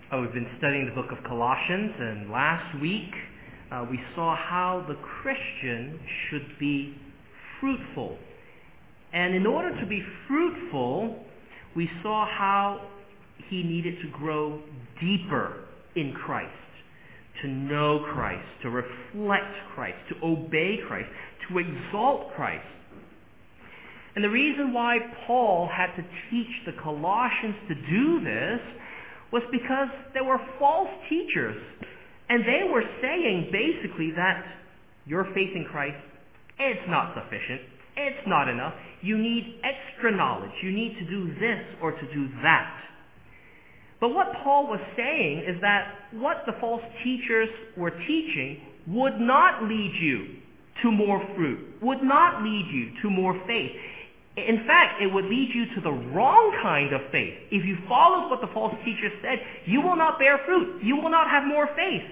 We've been studying the book of Colossians, and last week we saw how the Christian should be fruitful. And in order to be fruitful, we saw how he needed to grow deeper in Christ, to know Christ, to reflect Christ, to obey Christ, to exalt Christ. And the reason why Paul had to teach the Colossians to do this was because there were false teachers. And they were saying basically that your faith in Christ, it's not sufficient. It's not enough. You need extra knowledge. You need to do this or to do that. But what Paul was saying is that what the false teachers were teaching would not lead you to more fruit, would not lead you to more faith. In fact, it would lead you to the wrong kind of faith. If you followed what the false teachers said, you will not bear fruit. You will not have more faith.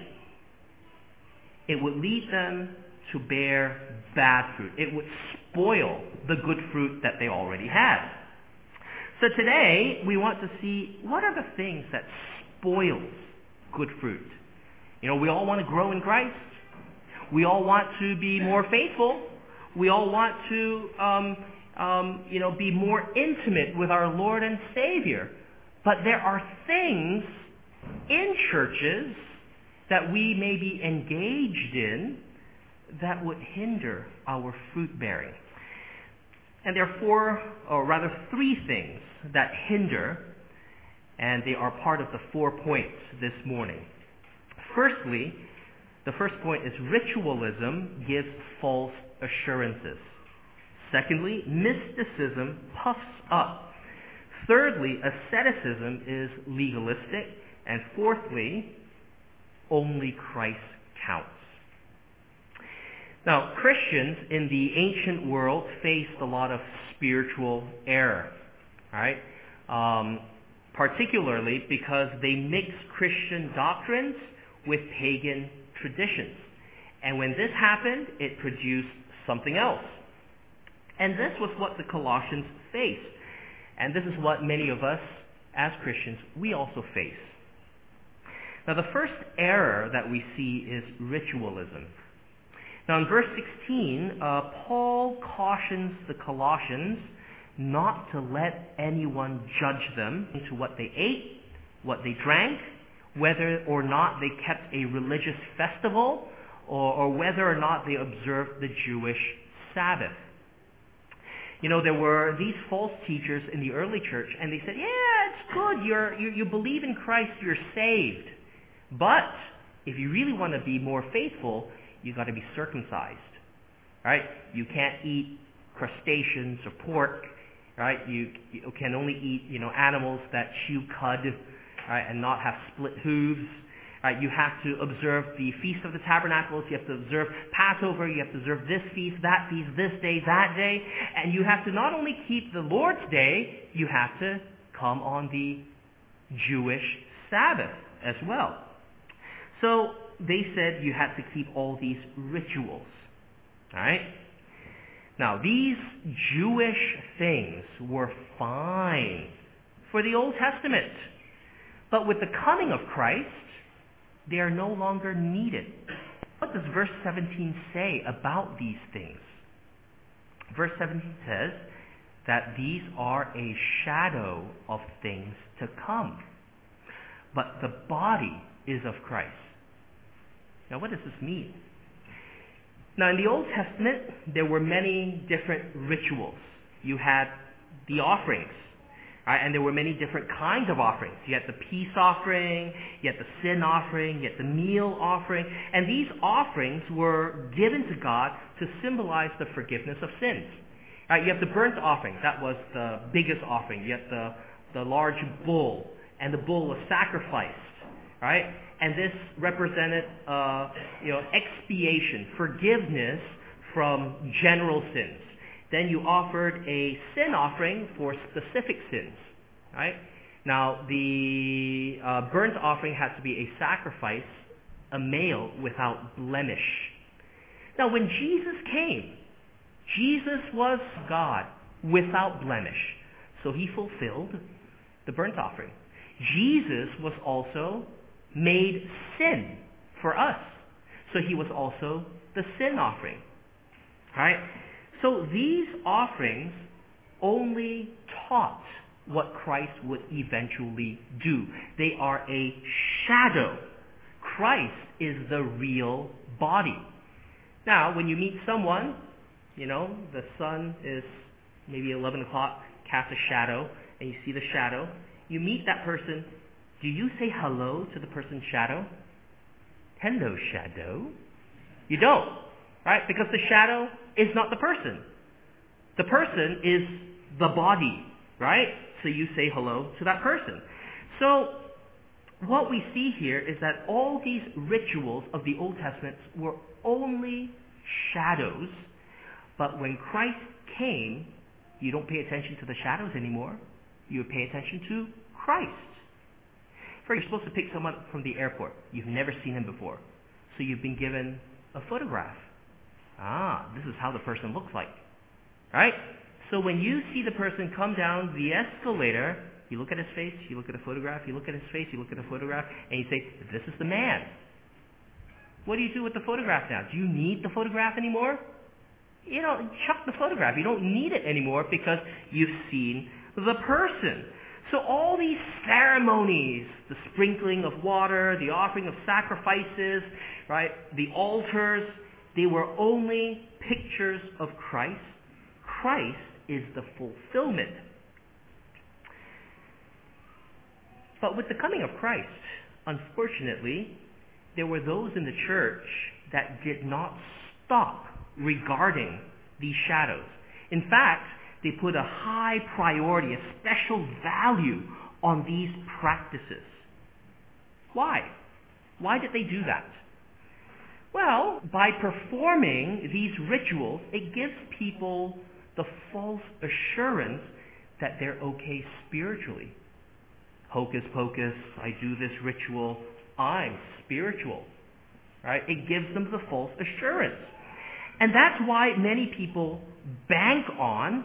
It would lead them to bear bad fruit. It would spoil the good fruit that they already had. So today, we want to see what are the things that spoil good fruit. You know, we all want to grow in Christ. We all want to be more faithful. We all want to be more intimate with our Lord and Savior. But there are things in churches that we may be engaged in that would hinder our fruit bearing. And there are three things that hinder, and they are part of the 4 points this morning. Firstly, the first point is ritualism gives false assurances. Secondly, mysticism puffs up. Thirdly, asceticism is legalistic. And fourthly, only Christ counts. Now, Christians in the ancient world faced a lot of spiritual error, right? Particularly because they mixed Christian doctrines with pagan traditions. And when this happened, it produced something else. And this was what the Colossians faced. And this is what many of us as Christians, we also face. Now, the first error that we see is ritualism. Now, in verse 16, Paul cautions the Colossians not to let anyone judge them into what they ate, what they drank, whether or not they kept a religious festival, or whether or not they observed the Jewish Sabbath. You know, there were these false teachers in the early church, and they said, yeah, it's good, you believe in Christ, you're saved. But if you really want to be more faithful, you've got to be circumcised, right? You can't eat crustaceans or pork, right? You can only eat, animals that chew cud, right, and not have split hooves. Right? You have to observe the Feast of the Tabernacles. You have to observe Passover. You have to observe this feast, this day, that day. And you have to not only keep the Lord's Day, you have to come on the Jewish Sabbath as well. So they said you had to keep all these rituals. All right? Now, these Jewish things were fine for the Old Testament. But with the coming of Christ, they are no longer needed. What does verse 17 say about these things? Verse 17 says that these are a shadow of things to come. But the body is of Christ. Now, what does this mean? Now, in the Old Testament, there were many different rituals. You had the offerings. Right? And there were many different kinds of offerings. You had the peace offering, you had the sin offering, you had the meal offering. And these offerings were given to God to symbolize the forgiveness of sins. Right? You have the burnt offering. That was the biggest offering. You had the large bull, and the bull was sacrificed. Right? And this represented expiation, forgiveness from general sins. Then you offered a sin offering for specific sins, right? Now, the burnt offering had to be a sacrifice, a male without blemish. Now, when Jesus came, Jesus was God without blemish. So he fulfilled the burnt offering. Jesus was also made sin for us. So he was also the sin offering. Right? So these offerings only taught what Christ would eventually do. They are a shadow. Christ is the real body. Now, when you meet someone, the sun is maybe 11 o'clock, casts a shadow, and you see the shadow. You meet that person. Do you say hello to the person's shadow? Hello, shadow. You don't, right? Because the shadow is not the person. The person is the body, right? So you say hello to that person. So what we see here is that all these rituals of the Old Testament were only shadows. But when Christ came, you don't pay attention to the shadows anymore. You pay attention to Christ. You're supposed to pick someone up from the airport. You've never seen him before. So you've been given a photograph. This is how the person looks like. Right? So when you see the person come down the escalator, you look at his face, you look at the photograph, you look at his face, you look at the photograph, and you say, this is the man. What do you do with the photograph now? Do you need the photograph anymore? Chuck the photograph. You don't need it anymore because you've seen the person. So all these ceremonies, the sprinkling of water, the offering of sacrifices, right, the altars, they were only pictures of Christ. Christ is the fulfillment. But with the coming of Christ, unfortunately, there were those in the church that did not stop regarding these shadows. In fact, they put a high priority, a special value on these practices. Why? Why did they do that? Well, by performing these rituals, it gives people the false assurance that they're okay spiritually. Hocus pocus, I do this ritual, I'm spiritual. Right? It gives them the false assurance. And that's why many people bank on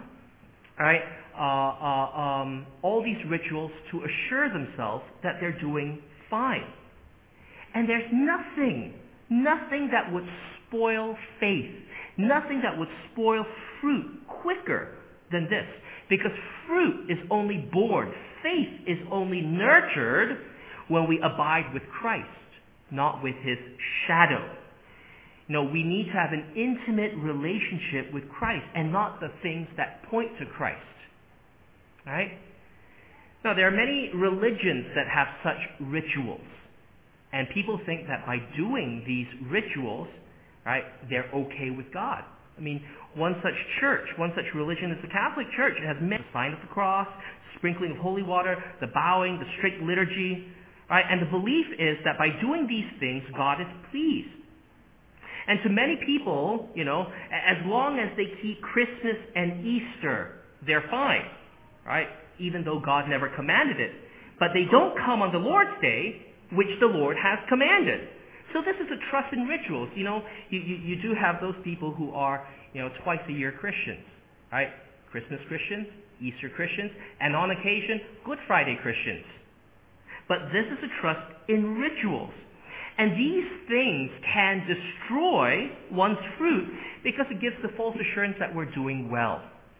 all these rituals to assure themselves that they're doing fine. And there's nothing that would spoil faith, nothing that would spoil fruit quicker than this. Because fruit is only born, faith is only nurtured when we abide with Christ, not with his shadow. We need to have an intimate relationship with Christ and not the things that point to Christ. Right? Now, there are many religions that have such rituals. And people think that by doing these rituals, right, they're okay with God. One such church, one such religion is the Catholic Church. It has the sign of the cross, sprinkling of holy water, the bowing, the strict liturgy. Right? And the belief is that by doing these things, God is pleased. And to many people, as long as they keep Christmas and Easter, they're fine, right? Even though God never commanded it. But they don't come on the Lord's Day, which the Lord has commanded. So this is a trust in rituals. You do have those people who are, twice a year Christians, right? Christmas Christians, Easter Christians, and on occasion, Good Friday Christians. But this is a trust in rituals. And these things can destroy one's fruit because it gives the false assurance that we're doing well.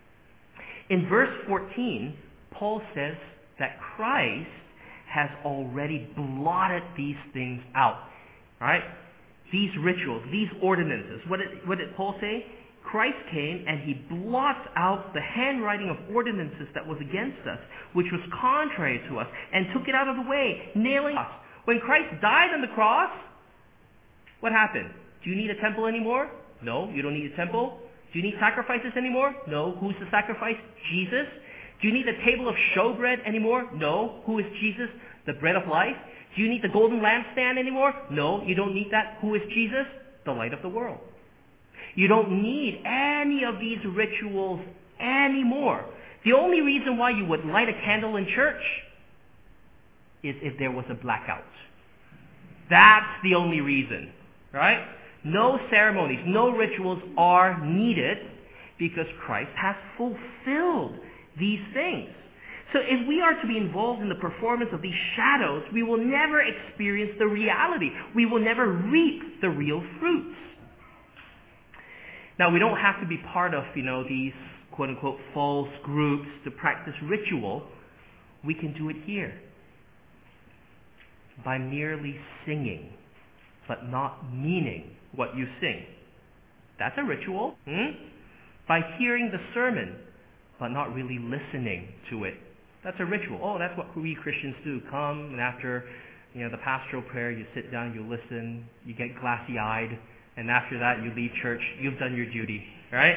In verse 14, Paul says that Christ has already blotted these things out. Right? These rituals, these ordinances. What did Paul say? Christ came and he blots out the handwriting of ordinances that was against us, which was contrary to us, and took it out of the way, nailing us. When Christ died on the cross, what happened? Do you need a temple anymore? No, you don't need a temple. Do you need sacrifices anymore? No. Who's the sacrifice? Jesus. Do you need a table of showbread anymore? No. Who is Jesus? The bread of life. Do you need the golden lampstand anymore? No, you don't need that. Who is Jesus? The light of the world. You don't need any of these rituals anymore. The only reason why you would light a candle in church is if there was a blackout. That's the only reason, right? No ceremonies, no rituals are needed because Christ has fulfilled these things. So if we are to be involved in the performance of these shadows, we will never experience the reality. We will never reap the real fruits. Now, we don't have to be part of, these quote-unquote false groups to practice ritual. We can do it here by merely singing, but not meaning what you sing. That's a ritual. By hearing the sermon, but not really listening to it. That's a ritual. Oh, that's what we Christians do. Come, and after the pastoral prayer, you sit down, you listen, you get glassy-eyed, and after that you leave church. You've done your duty, right?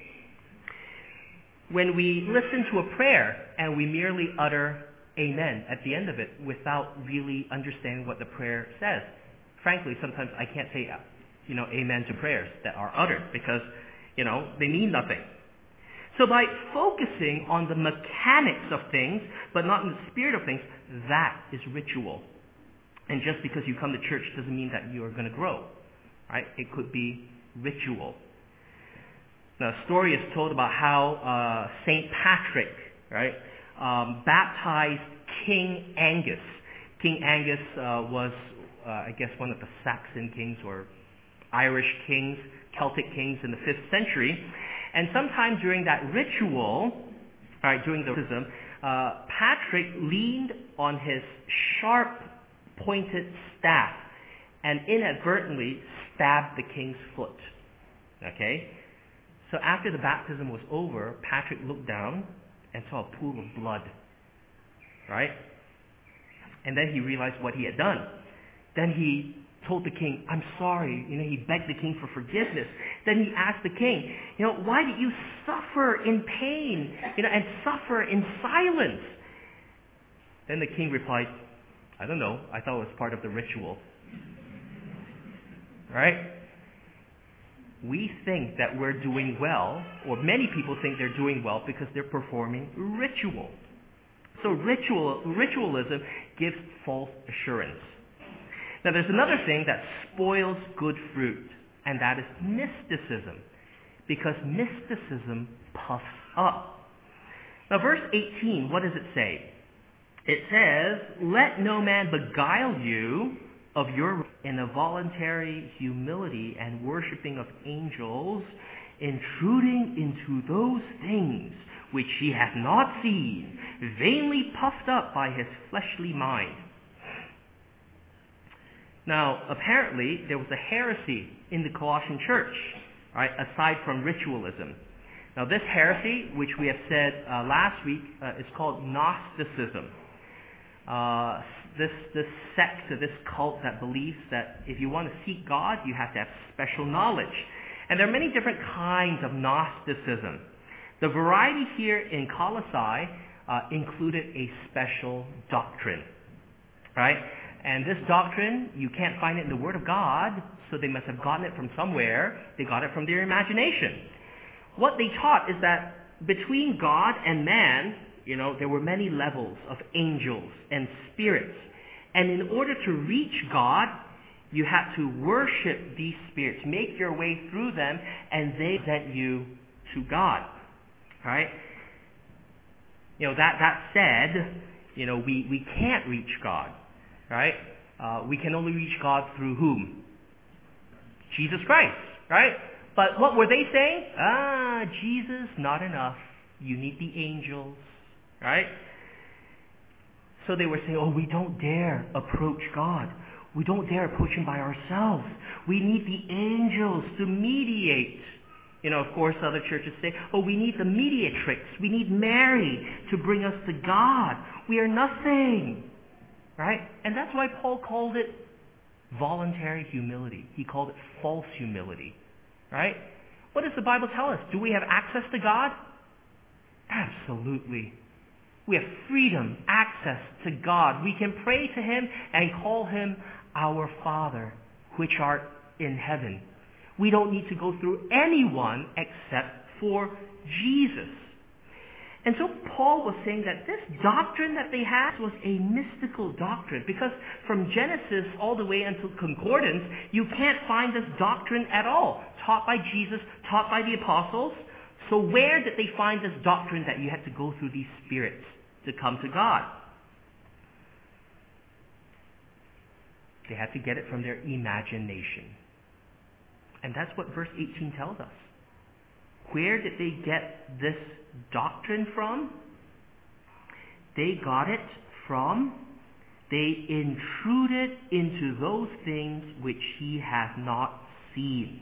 When we listen to a prayer and we merely utter amen at the end of it without really understanding what the prayer says, frankly, sometimes I can't say amen to prayers that are uttered because they mean nothing. So by focusing on the mechanics of things, but not in the spirit of things, that is ritual. And just because you come to church doesn't mean that you are going to grow, right? It could be ritual. Now, a story is told about how St. Patrick, right, baptized King Angus. King Angus was, I guess, one of the Saxon kings or Irish kings, Celtic kings in the 5th century. And sometime during that ritual, during the baptism, Patrick leaned on his sharp, pointed staff and inadvertently stabbed the king's foot. Okay? So after the baptism was over, Patrick looked down and saw a pool of blood. Right? And then he realized what he had done. Then he told the king, I'm sorry. He begged the king for forgiveness. Then he asked the king, why did you suffer in pain, and suffer in silence? Then the king replied, I don't know. I thought it was part of the ritual. Right? We think that we're doing well, or many people think they're doing well because they're performing ritual. So ritualism gives false assurance. Now, there's another thing that spoils good fruit, and that is mysticism, because mysticism puffs up. Now, verse 18, what does it say? It says, let no man beguile you of your in a voluntary humility and worshiping of angels, intruding into those things which he hath not seen, vainly puffed up by his fleshly mind. Now, apparently, there was a heresy in the Colossian church, right, aside from ritualism. Now, this heresy, which we have said last week, is called Gnosticism. This sect, this cult that believes that if you want to seek God, you have to have special knowledge. And there are many different kinds of Gnosticism. The variety here in Colossae included a special doctrine, right? And this doctrine, you can't find it in the Word of God, so they must have gotten it from somewhere. They got it from their imagination. What they taught is that between God and man, there were many levels of angels and spirits. And in order to reach God, you had to worship these spirits, make your way through them, and they present you to God. Right? That said, we can't reach God. Right? We can only reach God through whom? Jesus Christ. Right? But what were they saying? Jesus, not enough. You need the angels. Right? So they were saying, we don't dare approach God. We don't dare approach Him by ourselves. We need the angels to mediate. Of course, other churches say, we need the mediatrix. We need Mary to bring us to God. We are nothing. Right? And that's why Paul called it voluntary humility. He called it false humility. Right? What does the Bible tell us? Do we have access to God? Absolutely. We have freedom, access to God. We can pray to Him and call Him our Father, which art in heaven. We don't need to go through anyone except for Jesus. And so Paul was saying that this doctrine that they had was a mystical doctrine, because from Genesis all the way until Concordance, you can't find this doctrine at all, taught by Jesus, taught by the apostles. So where did they find this doctrine that you had to go through these spirits? to come to God. They had to get it from their imagination. And that's what verse 18 tells us. Where did they get this doctrine from? They got it from, they intruded into those things which he hath not seen.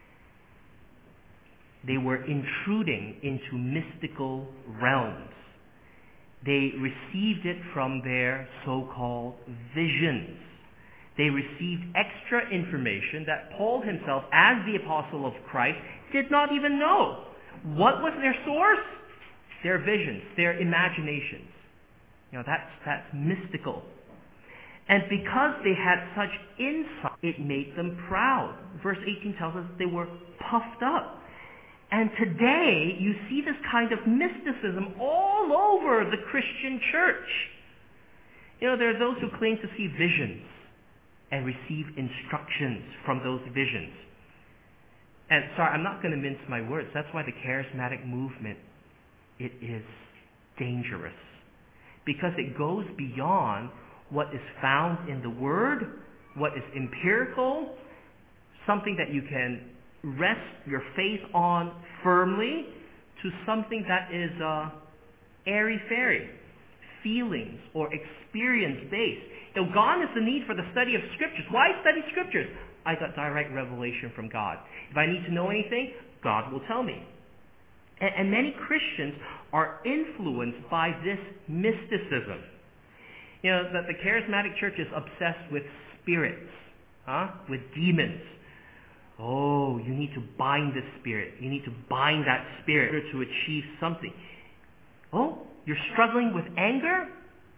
They were intruding into mystical realms. They received it from their so-called visions. They received extra information that Paul himself, as the apostle of Christ, did not even know. What was their source? Their visions, their imaginations. That's mystical. And because they had such insight, it made them proud. Verse 18 tells us they were puffed up. And today, you see this kind of mysticism all over the Christian church. There are those who claim to see visions and receive instructions from those visions. And sorry, I'm not going to mince my words. That's why the charismatic movement, it is dangerous. Because it goes beyond what is found in the Word, what is empirical, something that you can rest your faith on firmly, to something that is airy-fairy, feelings or experience-based. Gone is the need for the study of Scriptures. Why study Scriptures? I got direct revelation from God. If I need to know anything, God will tell me. And many Christians are influenced by this mysticism. That the charismatic church is obsessed with spirits, with demons. Oh, you need to bind this spirit. You need to bind that spirit in order to achieve something. Oh, you're struggling with anger?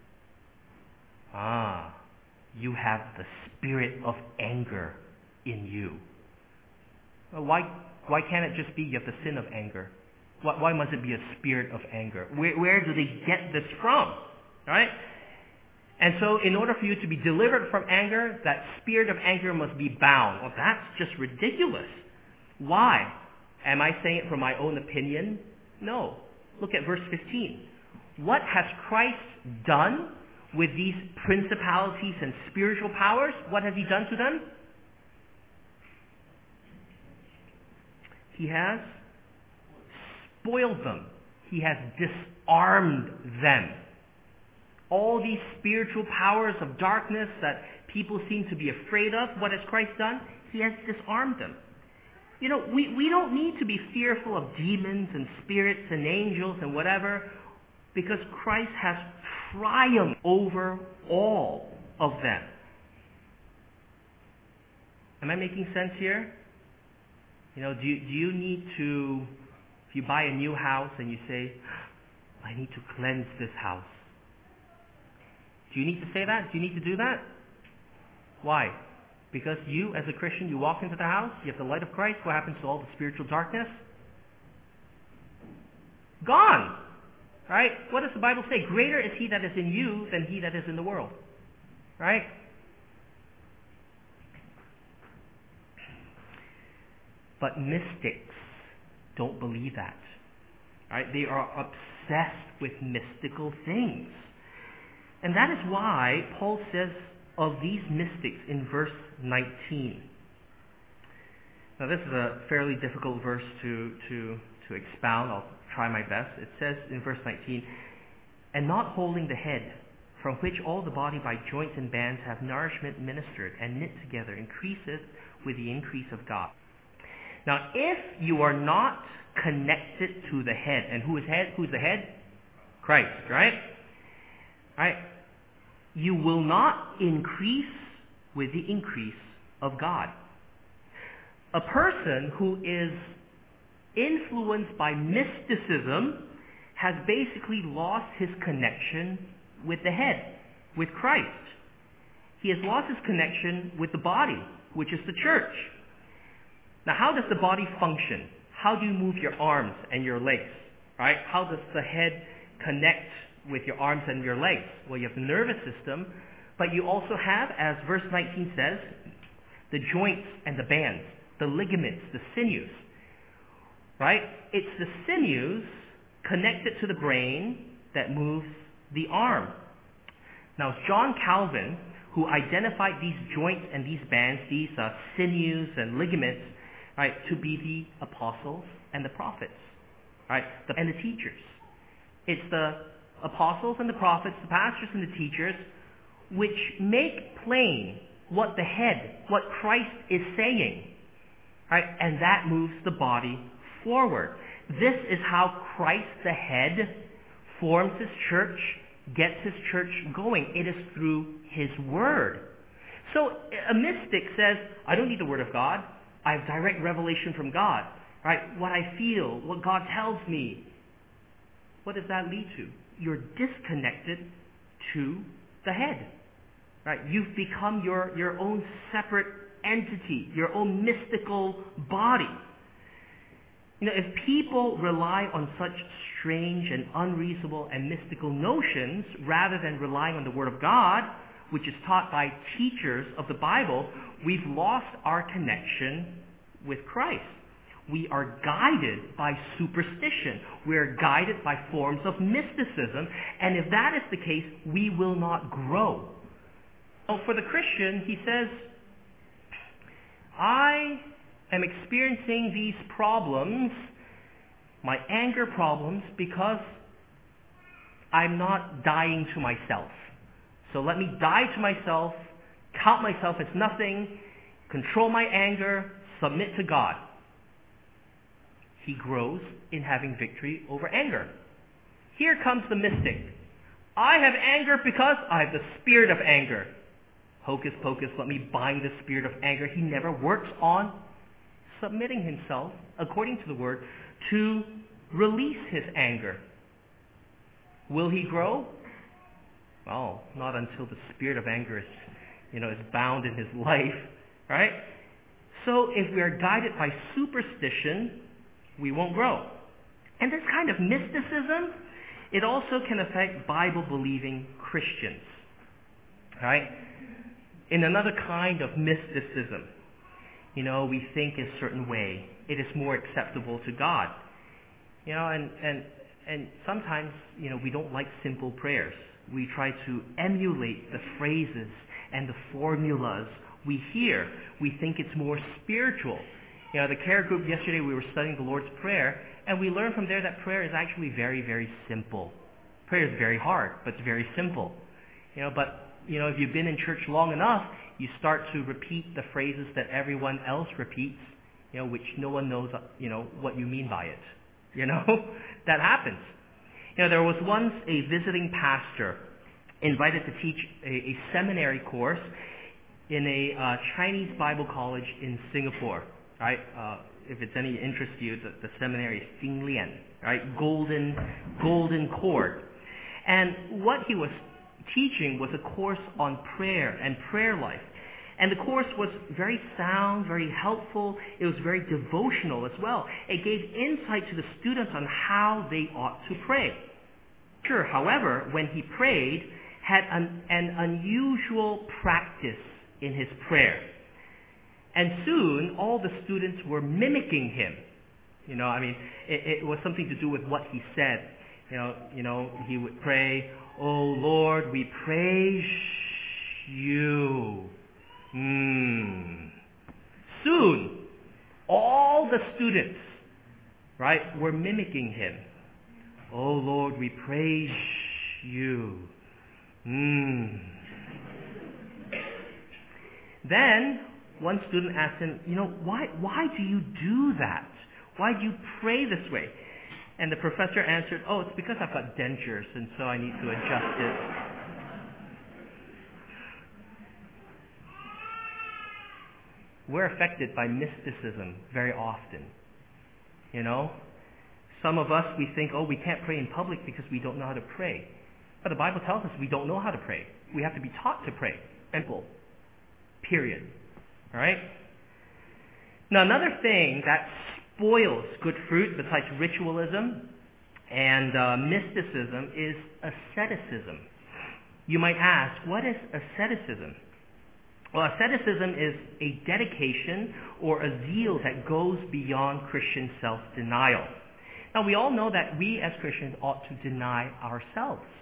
You have the spirit of anger in you. Why can't it just be you have the sin of anger? Why must it be a spirit of anger? Where do they get this from? Right? And so in order for you to be delivered from anger, that spirit of anger must be bound. Well, that's just ridiculous. Why? Am I saying it from my own opinion? No. Look at verse 15. What has Christ done with these principalities and spiritual powers? What has he done to them? He has spoiled them. He has disarmed them. All these spiritual powers of darkness that people seem to be afraid of, what has Christ done? He has disarmed them. We don't need to be fearful of demons and spirits and angels and whatever, because Christ has triumphed over all of them. Am I making sense here? Do you need to, if you buy a new house and you say, I need to cleanse this house. Do you need to say that? Do you need to do that? Why? Because you, as a Christian, you walk into the house, you have the light of Christ, what happens to all the spiritual darkness? Gone! Right? What does the Bible say? Greater is he that is in you than he that is in the world. Right? But mystics don't believe that. Right? They are obsessed with mystical things. And that is why Paul says of these mystics in verse 19. Now this is a fairly difficult verse to expound. I'll try my best. It says in verse 19, and not holding the head, from which all the body by joints and bands have nourishment ministered and knit together, increaseth with the increase of God. Now if you are not connected to the head, and who is head? Who's the head? Christ, right? Right? You will not increase with the increase of God. A person who is influenced by mysticism has basically lost his connection with the head, with Christ. He has lost his connection with the body, which is the church. Now, how does the body function? How do you move your arms and your legs? Right? How does the head connect with your arms and your legs? Well, you have the nervous system, but you also have, as verse 19 says, the joints and the bands, the ligaments, the sinews. Right? It's the sinews connected to the brain that moves the arm. Now, it's John Calvin who identified these joints and these bands, these sinews and ligaments, right, to be the apostles and the prophets, right, and the teachers. It's the apostles and the prophets, the pastors and the teachers, which make plain what the head, what Christ is saying, right, and that moves the body forward. This is how Christ, the head, forms his church, gets his church going. It is through his word. So a mystic says, I don't need the word of God. I have direct revelation from God. Right? What I feel, what God tells me. What does that lead to? You're disconnected to the head. Right? You've become your own separate entity, your own mystical body. You know, if people rely on such strange and unreasonable and mystical notions rather than relying on the Word of God, which is taught by teachers of the Bible, we've lost our connection with Christ. We are guided by superstition. We are guided by forms of mysticism. And if that is the case, we will not grow. So for the Christian, he says, I am experiencing these problems, my anger problems, because I'm not dying to myself. So let me die to myself, count myself as nothing, control my anger, submit to God. He grows in having victory over anger. Here comes the mystic. I have anger because I have the spirit of anger. Hocus pocus, let me bind the spirit of anger. He never works on submitting himself, according to the word, to release his anger. Will he grow? Well, not until the spirit of anger is bound in his life, right? So if we are guided by superstition, we won't grow. And this kind of mysticism, it also can affect Bible-believing Christians, right? In another kind of mysticism, we think a certain way. It is more acceptable to God. And sometimes, we don't like simple prayers. We try to emulate the phrases and the formulas we hear. We think it's more spiritual. The care group yesterday, we were studying the Lord's Prayer, and we learned from there that prayer is actually very, very simple. Prayer is very hard, but it's very simple. If you've been in church long enough, you start to repeat the phrases that everyone else repeats, which no one knows, what you mean by it. That happens. There was once a visiting pastor invited to teach a seminary course in a Chinese Bible college in Singapore, right? If it's any interest to you, the seminary is Jinglian, right? Golden cord. And what he was teaching was a course on prayer and prayer life. And the course was very sound, very helpful. It was very devotional as well. It gave insight to the students on how they ought to pray. Sure, however, when he prayed, had an unusual practice in his prayer. And soon, all the students were mimicking him. It was something to do with what he said. He would pray, "Oh Lord, we praise you." Soon, all the students, right, were mimicking him. "Oh Lord, we praise you." Then one student asked him, why do you do that? Why do you pray this way? And the professor answered, it's because I've got dentures, and so I need to adjust it. We're affected by mysticism very often. Some of us, we think, we can't pray in public because we don't know how to pray. But the Bible tells us we don't know how to pray. We have to be taught to pray. Simple. Period. All right? Now, another thing that spoils good fruit besides ritualism and mysticism is asceticism. You might ask, what is asceticism? Well, asceticism is a dedication or a zeal that goes beyond Christian self-denial. Now, we all know that we as Christians ought to deny ourselves,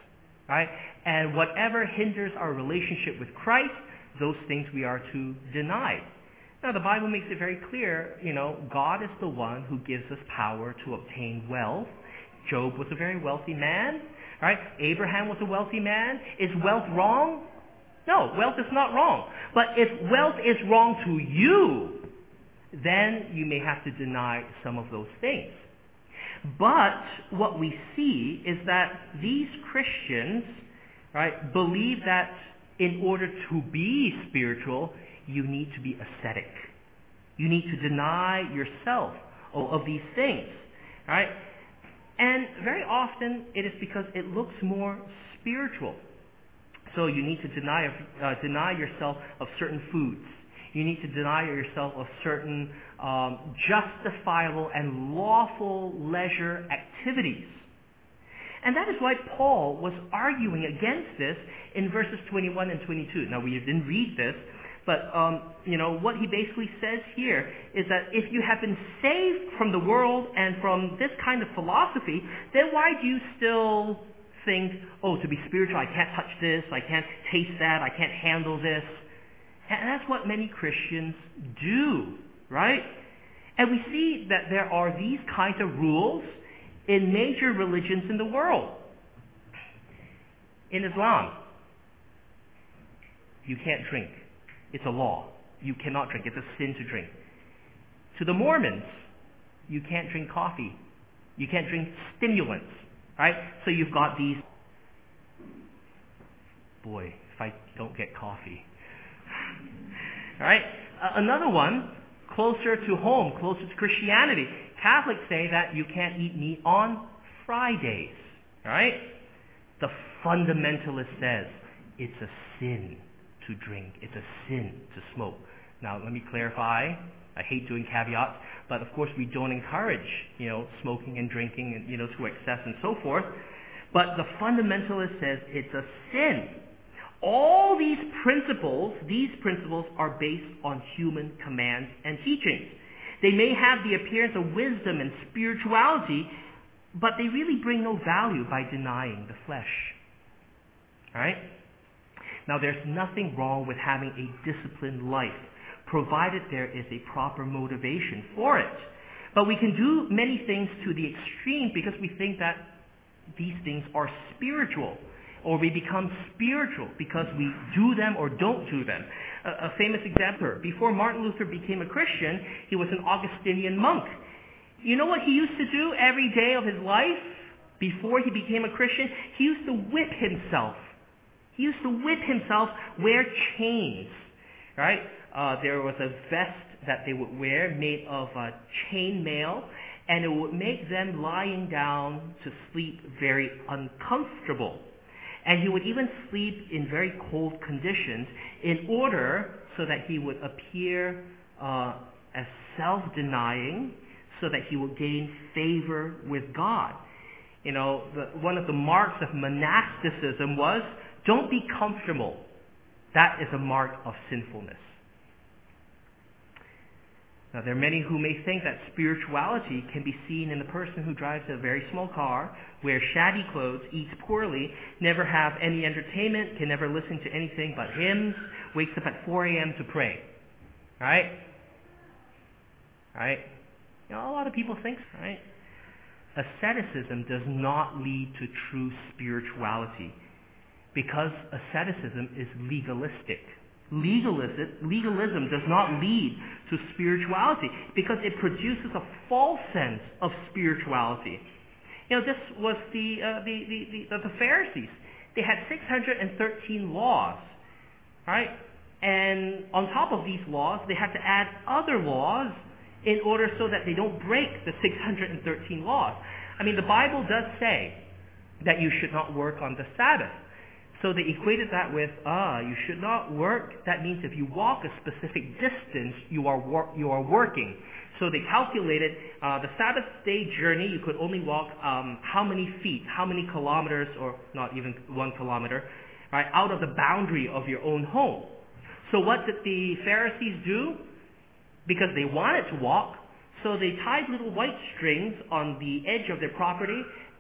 right? And whatever hinders our relationship with Christ, those things we are to deny. Now, the Bible makes it very clear, God is the one who gives us power to obtain wealth. Job was a very wealthy man, right? Abraham was a wealthy man. Is wealth wrong? No, wealth is not wrong. But if wealth is wrong to you, then you may have to deny some of those things. But what we see is that these Christians, right, believe that in order to be spiritual, you need to be ascetic. You need to deny yourself of these things, right? And very often it is because it looks more spiritual. So you need to deny yourself of certain foods. You need to deny yourself of certain justifiable and lawful leisure activities. And that is why Paul was arguing against this in verses 21 and 22. Now, we didn't read this, but what he basically says here is that if you have been saved from the world and from this kind of philosophy, then why do you still think, to be spiritual, I can't touch this, I can't taste that, I can't handle this? And that's what many Christians do, right? And we see that there are these kinds of rules in major religions in the world. In Islam, you can't drink. It's a law. You cannot drink. It's a sin to drink. To the Mormons, you can't drink coffee. You can't drink stimulants, right? So you've got these... Boy, if I don't get coffee... All right. Another one, closer to home, closer to Christianity. Catholics say that you can't eat meat on Fridays. All right. The fundamentalist says it's a sin to drink. It's a sin to smoke. Now, let me clarify. I hate doing caveats, but of course we don't encourage, smoking and drinking and, to excess and so forth. But the fundamentalist says it's a sin. All these principles are based on human commands and teachings. They may have the appearance of wisdom and spirituality, but they really bring no value by denying the flesh. All right? Now, there's nothing wrong with having a disciplined life, provided there is a proper motivation for it. But we can do many things to the extreme because we think that these things are spiritual. Or we become spiritual because we do them or don't do them. A famous example, before Martin Luther became a Christian, he was an Augustinian monk. You know what he used to do every day of his life before he became a Christian? He used to whip himself. He used to whip himself, wear chains. Right? There was a vest that they would wear made of chain mail, and it would make them lying down to sleep very uncomfortable. And he would even sleep in very cold conditions in order so that he would appear as self-denying, so that he would gain favor with God. One of the marks of monasticism was, don't be comfortable. That is a mark of sinfulness. Now, there are many who may think that spirituality can be seen in the person who drives a very small car, wears shabby clothes, eats poorly, never have any entertainment, can never listen to anything but hymns, wakes up at 4 a.m. to pray. Right? Right? A lot of people think, right? Asceticism does not lead to true spirituality because asceticism is legalistic. Legalism does not lead to spirituality because it produces a false sense of spirituality. This was the Pharisees. They had 613 laws, right? And on top of these laws, they had to add other laws in order so that they don't break the 613 laws. The Bible does say that you should not work on the Sabbath. So they equated that with, you should not work. That means if you walk a specific distance, you are working. So they calculated the Sabbath day journey, you could only walk how many feet, how many kilometers, or not even 1 kilometer, right, out of the boundary of your own home. So what did the Pharisees do? Because they wanted to walk, so they tied little white strings on the edge of their property,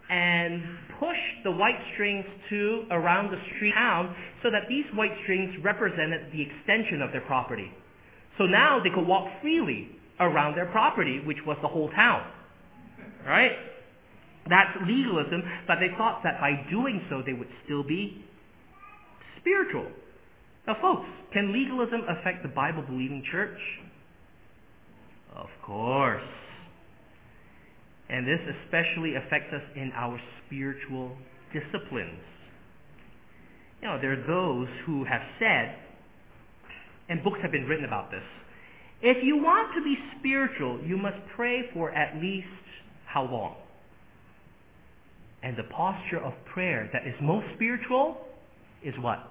and push the white strings to around the street town so that these white strings represented the extension of their property. So now they could walk freely around their property, which was the whole town. Right? That's legalism, but they thought that by doing so they would still be spiritual. Now folks, can legalism affect the Bible-believing church? Of course. And this especially affects us in our spiritual disciplines. There are those who have said, and books have been written about this, if you want to be spiritual, you must pray for at least how long? And the posture of prayer that is most spiritual is what?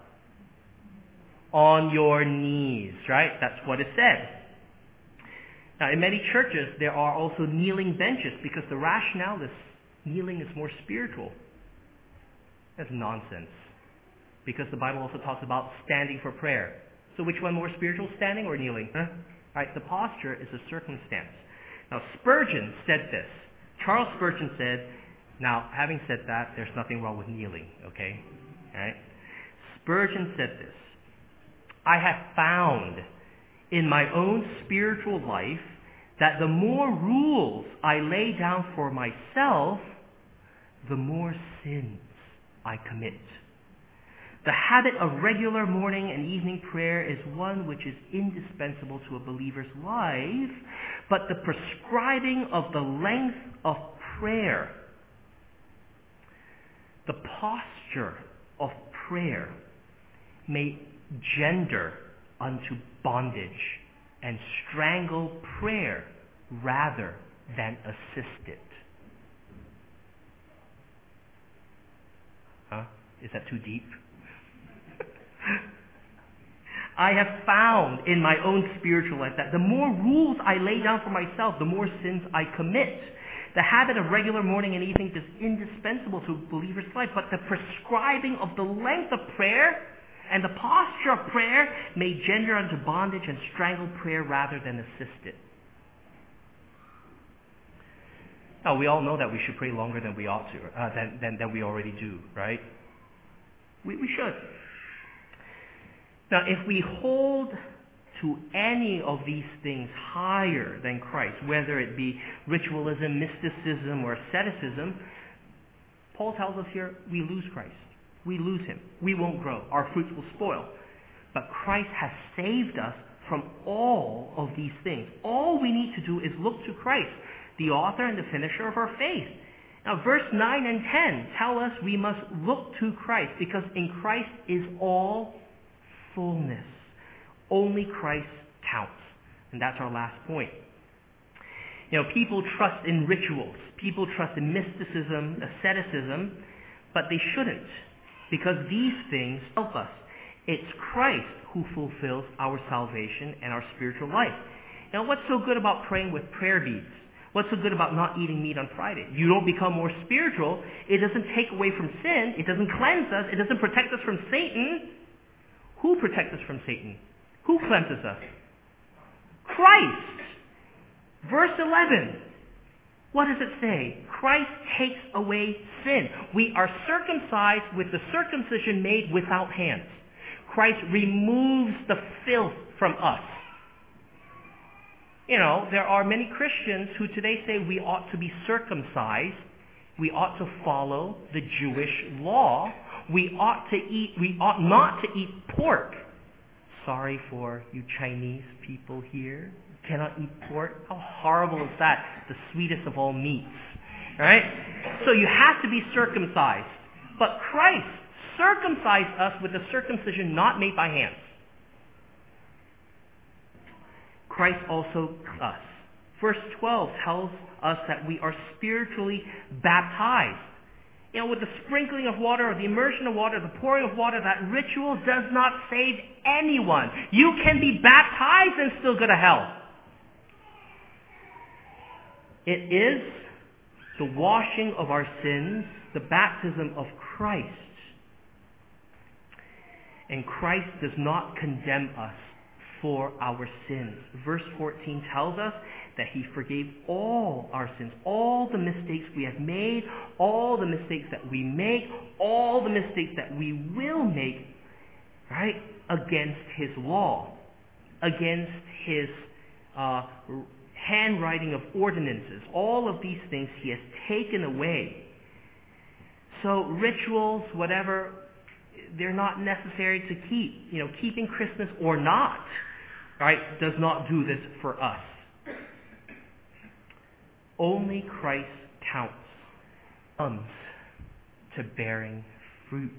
On your knees, right? That's what it said. Now, in many churches, there are also kneeling benches because the rationale is kneeling is more spiritual. That's nonsense. Because the Bible also talks about standing for prayer. So which one more spiritual, standing or kneeling? Right, the posture is a circumstance. Now, Spurgeon said this. Charles Spurgeon said, now, having said that, there's nothing wrong with kneeling, okay? All right? Spurgeon said this. I have found in my own spiritual life that the more rules I lay down for myself, the more sins I commit. The habit of regular morning and evening prayer is one which is indispensable to a believer's life, but the prescribing of the length of prayer, the posture of prayer, may gender unto bondage and strangle prayer rather than assist it. Is that too deep? I have found in my own spiritual life that the more rules I lay down for myself, the more sins I commit. The habit of regular morning and evening is indispensable to a believer's life, but the prescribing of the length of prayer and the posture of prayer may gender unto bondage and strangle prayer rather than assist it. Now, we all know that we should pray longer than we ought to, than we already do, right? We should. Now, if we hold to any of these things higher than Christ, whether it be ritualism, mysticism, or asceticism, Paul tells us here, we lose Christ. We lose him. We won't grow. Our fruits will spoil. But Christ has saved us from all of these things. All we need to do is look to Christ, the author and the finisher of our faith. Now, verse 9 and 10 tell us we must look to Christ because in Christ is all fullness. Only Christ counts. And that's our last point. People trust in rituals. People trust in mysticism, asceticism, but they shouldn't because these things help us. It's Christ who fulfills our salvation and our spiritual life. Now, what's so good about praying with prayer beads? What's so good about not eating meat on Friday? You don't become more spiritual. It doesn't take away from sin. It doesn't cleanse us. It doesn't protect us from Satan. Who protects us from Satan? Who cleanses us? Christ. Verse 11. What does it say? Christ takes away sin. We are circumcised with the circumcision made without hands. Christ removes the filth from us. There are many Christians who today say we ought to be circumcised. We ought to follow the Jewish law. We ought not to eat pork. Sorry for you Chinese people here. You cannot eat pork. How horrible is that? The sweetest of all meats. Right? So you have to be circumcised. But Christ circumcised us with a circumcision not made by hands. Christ also us. Verse 12 tells us that we are spiritually baptized. With the sprinkling of water or the immersion of water, the pouring of water, that ritual does not save anyone. You can be baptized and still go to hell. It is the washing of our sins, the baptism of Christ. And Christ does not condemn us for our sins. Verse 14 tells us that he forgave all our sins, all the mistakes we have made, all the mistakes that we make, all the mistakes that we will make, right, against his law, against his handwriting of ordinances. All of these things he has taken away. So rituals, whatever, they're not necessary to keep. Keeping Christmas or not, right, does not do this for us. Only Christ counts. Comes to bearing fruit.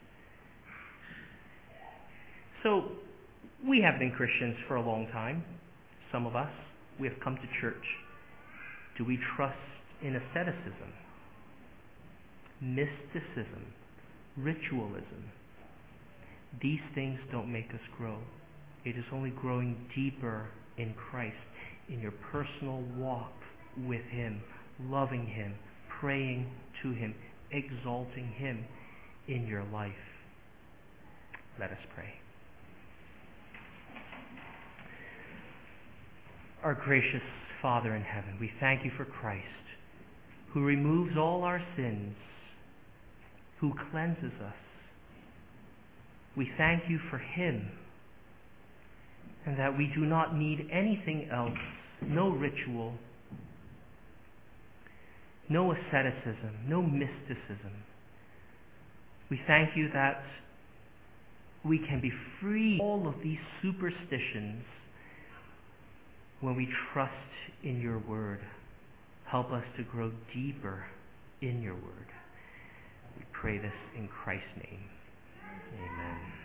So, we have been Christians for a long time. Some of us, we have come to church. Do we trust in asceticism, mysticism, ritualism? These things don't make us grow. It is only growing deeper in Christ, in your personal walk with him, loving him, praying to him, exalting him in your life. Let us pray. Our gracious Father in heaven, we thank you for Christ, who removes all our sins, who cleanses us. We thank you for him, and that we do not need anything else, no ritual, no asceticism, no mysticism. We thank you that we can be free of all of these superstitions when we trust in your word. Help us to grow deeper in your word. We pray this in Christ's name. Amen.